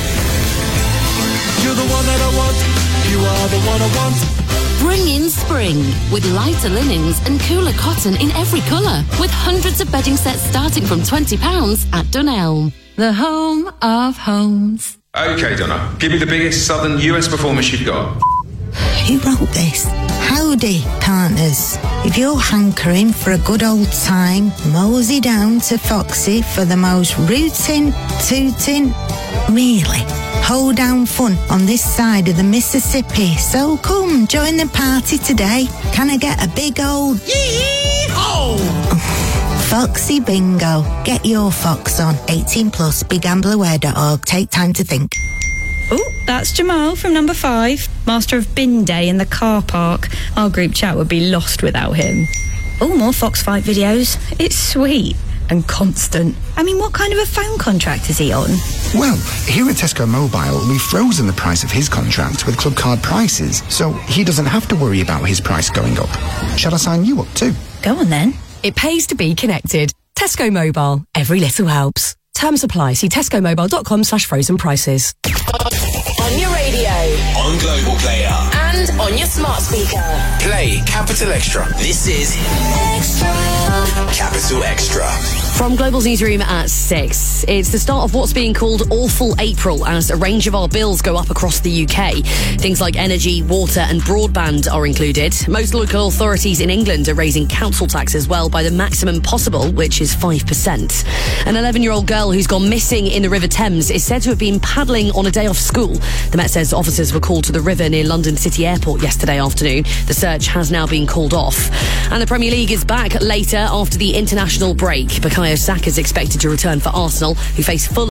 You're the one that I want, you are the one I want. Bring in spring with lighter linens and cooler cotton in every colour, with hundreds of bedding sets starting from £20 at Dunelm, the home of homes. Okay, Donna, give me the biggest southern US performance you've got. Who wrote this? Howdy, partners. If you're hankering for a good old time, mosey down to Foxy for the most rootin', tootin', really hoedown fun on this side of the Mississippi. So come, join the party today. Can I get a big old yee-haw? Foxy Bingo. Get your fox on. 18 plus, begambleaware.org. Take time to think. Oh, that's Jamal from number 5, master of bin day in the car park. Our group chat would be lost without him. Oh, more Fox Fight videos. It's sweet and constant. I mean, what kind of a phone contract is he on? Well, here at Tesco Mobile, we've frozen the price of his contract with club card prices, so he doesn't have to worry about his price going up. Shall I sign you up too? Go on then. It pays to be connected. Tesco Mobile. Every little helps. Terms apply. See tescomobile.com/frozen prices. On your radio. On Global Player. And on your smart speaker. Play Capital Extra. This is Capital Extra. From Global's newsroom at 6. It's the start of what's being called Awful April as a range of our bills go up across the UK. Things like energy, water and broadband are included. Most local authorities in England are raising council tax as well by the maximum possible, which is 5%. An 11-year-old girl who's gone missing in the River Thames is said to have been paddling on a day off school. The Met says officers were called to the river near London City Airport yesterday afternoon. The search has now been called off. And the Premier League is back later after the international break. Bukayo Saka is expected to return for Arsenal, who face full